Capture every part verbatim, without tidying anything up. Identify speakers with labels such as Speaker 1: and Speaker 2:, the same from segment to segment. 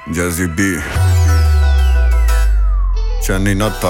Speaker 1: Jazzy B, Chani Natta,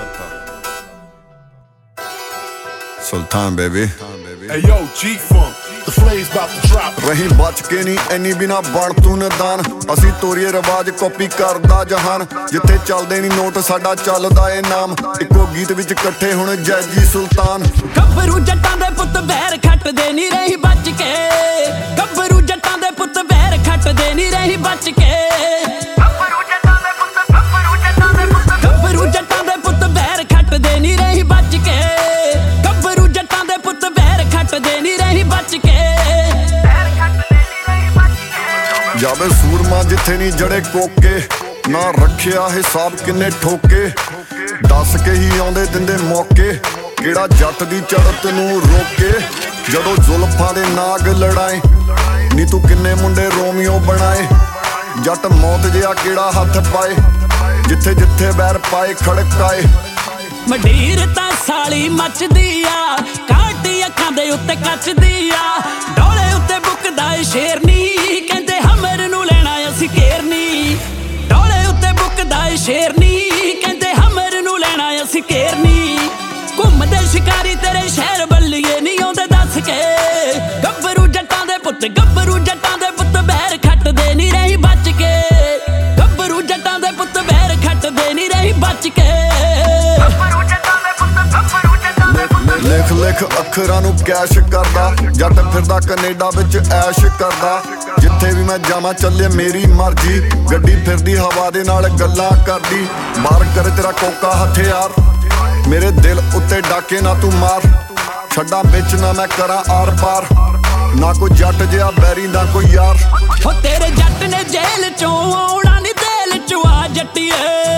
Speaker 1: Sultan baby.
Speaker 2: Hey yo, G-Funk, the flame's about to drop.
Speaker 1: रही बच के नहीं any बिना बण तू नदान असी तोरीए रिवाज कॉपी करदा जहान जिथे चलदे नहीं नोट साडा चलदा ए नाम इको गीत विच इकट्ठे हुण जैजी सुल्तान
Speaker 3: ਗੱਭਰੂ ਜੱਟਾਂ ਦੇ ਪੁੱਤ ਵੈਰ ਖੱਟਦੇ ਨਹੀਂ ਰਹੀ ਬਚ ਕੇ ਗੱਭਰੂ ਜੱਟਾਂ ਦੇ ਪੁੱਤ ਵੈਰ ਖੱਟਦੇ ਨਹੀਂ ਰਹੀ ਬਚ ਕੇ ਗੱਭਰੂ ਜੱਟਾਂ ਦੇ ਪੁੱਤ ਗੱਭਰੂ ਜੱਟਾਂ ਦੇ ਪੁੱਤ ਗੱਭਰੂ ਜੱਟਾਂ ਦੇ ਪੁੱਤ ਵੈਰ ਖੱਟਦੇ ਨਹੀਂ ਰਹੀ ਬਚ ਕੇ ਗੱਭਰੂ ਜੱਟਾਂ ਦੇ ਪੁੱਤ ਵੈਰ ਖੱਟਦੇ ਨਹੀਂ ਰਹੀ ਬਚ ਕੇ ਵੈਰ ਖੱਟਦੇ ਨਹੀਂ ਰਹੀ ਬਚ ਕੇ
Speaker 1: ਜਾਵੇ ਸੂਰਮਾ ਜਿੱਥੇ ਨਹੀਂ ਜੜੇ ਕੋਕੇ ਨਾ ਰੱਖਿਆ ਹਿਸਾਬ ਕਿੰਨੇ ਠੋਕੇ ਦੱਸ ਕੇ ਹੀ ਆਉਂਦੇ ਦਿੰਦੇ ਮੌਕੇ ਕਿਹੜਾ ਜੱਟ ਦੀ ਚੜਤ ਨੂੰ ਰੋਕੇ ਜਦੋਂ ਜ਼ੁਲਫਾਂ ਦੇ ਨਾਗ ਲੜਾਏ ਨੀ ਤੂੰ ਕਿੰਨੇ ਮੁੰਡੇ ਰੋਮੀਓ ਬਣਾਏ ਜੱਟ ਮੌਤ ਜਿਹਾ ਕਿਹੜਾ ਹੱਥ ਪਾਏ ਜਿੱਥੇ ਜਿੱਥੇ ਬੈਰ ਪਾਏ ਖੜਕਾਏ
Speaker 3: ਮੰਡੀਰ ਤਾਂ ਸਾਲੀ ਮੱਚਦੀ ਆ ਕਾਟੀ ਅੱਖਾਂ ਦੇ ਉੱਤੇ ਕੱਚਦੀ ਆ ਡੋਲੇ ਉੱਤੇ ਬੁੱਕਦਾ ਏ ਸ਼ੇਰਨੀ ਕਹਿੰਦੇ ਹਮਰ ਨੂੰ ਲੈਣਾ ਅਸੀਂ ਘੇਰਨੀ ਡੋਲੇ ਉੱਤੇ ਬੁੱਕਦਾ ਏ ਸ਼ੇਰਨੀ ਕਹਿੰਦੇ ਹਮਰ ਨੂੰ ਲੈਣਾ ਅਸੀਂ ਘੇਰਨੀ ਘੁੰਮਦੇ ਸ਼ਿਕਾਰੀ ਤੇਰੇ ਸ਼ਹਿਰ ਬੱਲੀਏ ਨਹੀਂ ਆਉਂਦੇ ਦੱਸ ਕੇ ਗੱਭਰੂ ਜੱਟਾਂ ਦੇ ਪੁੱਤ ਗੱਭਰੂ ਜੱਟਾਂ ਦੇ ਪੁੱਤ ਬੈਰ ਖੱਟਦੇ ਨਹੀਂ ਰਹੀ ਬਚ ਕੇ ਗੱਭਰੂ ਜੱਟਾਂ ਦੇ ਪੁੱਤ ਬੈਰ ਖੱਟਦੇ ਨਹੀਂ ਰਹੀ ਬਚ ਕੇ ਗੱਭਰੂ ਜੱਟਾਂ ਦੇ ਪੁੱਤ ਗੱਭਰੂ ਜੱਟਾਂ ਦੇ ਪੁੱਤ
Speaker 1: ਲਿਖ ਲਿਖ ਅੱਖਰਾਂ ਨੂੰ ਕੈਸ਼ ਕਰਦਾ ਜੱਟ ਫਿਰਦਾ ਕੈਨੇਡਾ ਵਿੱਚ ਐਸ਼ ਕਰਦਾ ਜਿੱਥੇ ਵੀ ਮੈਂ ਜਾਵਾਂ ਚੱਲੇ ਮੇਰੀ ਮਰਜ਼ੀ ਗੱਡੀ ਫਿਰਦੀ ਹਵਾ ਦੇ ਨਾਲ ਗੱਲਾਂ ਕਰਦੀ ਮਾਰ ਕਰ ਤੇਰਾ ਕੋਕਾ ਹਥਿਆਰ ਮੇਰੇ ਦਿਲ ਉੱਤੇ ਡਾਕੇ ਨਾ ਤੂੰ ਮਾਰ ਛੱਡਾਂ ਵਿੱਚ ਨਾ ਮੈਂ ਕਰਾਂ ਆਰ ਪਾਰ ਨਾ ਕੋਈ ਜੱਟ ਜਿਹਾ ਬੈਰੀ ਨਾ ਕੋਈ ਯਾਰ
Speaker 3: ਹੋ ਤੇਰੇ ਜੱਟ ਨੇ ਜੇਲ੍ਹ ਚੋਂ ਆਉਣਾ ਨੀ ਦਿਲ ਚੋਂ ਆ ਜੱਟੀਏ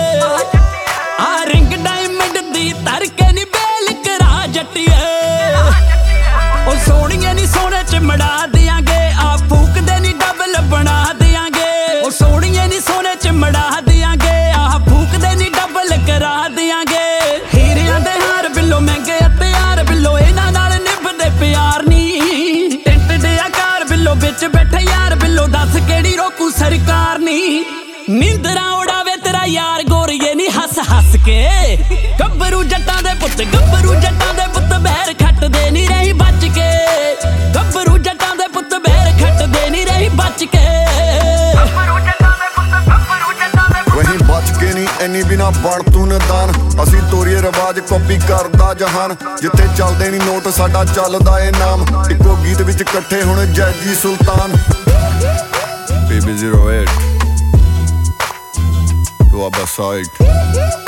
Speaker 3: ਆ ਰਿੰਗ ਡਾਇਮੰਡ ਦੀ ਤਰ ਕੇ ਨੀ ਬੇਲ ਕਰਾ ਜੱਟੀਏ ਉਹ ਸੋਹਣੀਏ ਨੀ ਸੋਹਣੇ ਚ ਮੜਾ ਦਿਆਂਗੇ ਆ ਫੂਕਦੇ ਨੀ ਡਬਲ ਬਣਾ ਦਿਆਂਗੇ ਉਹ ਸੋਹਣੀਏ ਨੀ ਸੋਹਣੇ ਚ ਮੜਾ ਦਿਆਂਗੇ ਆ ਫੂਕਦੇ ਨੀ ਡਬਲ ਕਰਾ ਦਿਆਂਗੇ ਹੀਰਿਆਂ ਦੇ ਹਾਰ ਬਿੱਲੋ ਮਹਿੰਗੇ ਹਥਿਆਰ ਬਿੱਲੋ ਇਹਨਾਂ ਨਾਲ ਨਿਭਦੇ ਪਿਆਰ ਨੀ ਟਿੰਟ ਦੇ ਆਕਾਰ ਬਿੱਲੋ ਵਿੱਚ ਬੈਠੇ ਯਾਰ ਬਿੱਲੋ ਦੱਸ ਕਿਹੜੀ ਰੋਕੂ ਸਰਕਾਰ ਨੀ ਨੀਂਦਰਾਂ ਉਡਾਵੇ ਤੇਰਾ ਯਾਰ ਗੋਰੀਏ ਨੀ ਹੱਸ ਹੱਸ ਕੇ ਗੱਭਰੂ ਜੱਟਾਂ ਦੇ ਪੁੱਤ ਗੱਭਰੂ ਜੱਟਾਂ ਦੇ ਪੁੱਤ ਬਹਿਰ ਖੱਟਦੇ ਨਹੀਂ ਰਹੀ ਬਚ ਕੇ ਗੱਭਰੂ ਜੱਟਾਂ ਦੇ ਪੁੱਤ ਬਹਿਰ ਖੱਟਦੇ ਨਹੀਂ ਰਹੀ ਬਚ ਕੇ ਗੱਭਰੂ ਜੱਟਾਂ ਦੇ ਪੁੱਤ ਗੱਭਰੂ ਜੱਟਾਂ ਦੇ ਪੁੱਤ
Speaker 1: ਵਹੀਂ ਬਚ ਕੇ ਨਹੀਂ ਐਨੀ ਬਿਨਾ ਬਣ ਤੂੰ ਨਦਾਨ ਅਸੀਂ ਤੋਰੀਏ ਰਿਵਾਜ ਕਾਪੀ ਕਰਦਾ ਜਹਾਨ ਜਿੱਥੇ ਚੱਲਦੇ ਨਹੀਂ ਨੋਟ ਸਾਡਾ ਚੱਲਦਾ ਏ ਨਾਮ ਇੱਕੋ ਗੀਤ ਵਿੱਚ ਇਕੱਠੇ ਹੁਣ Jazzy Sultan B B zero eight to Abba side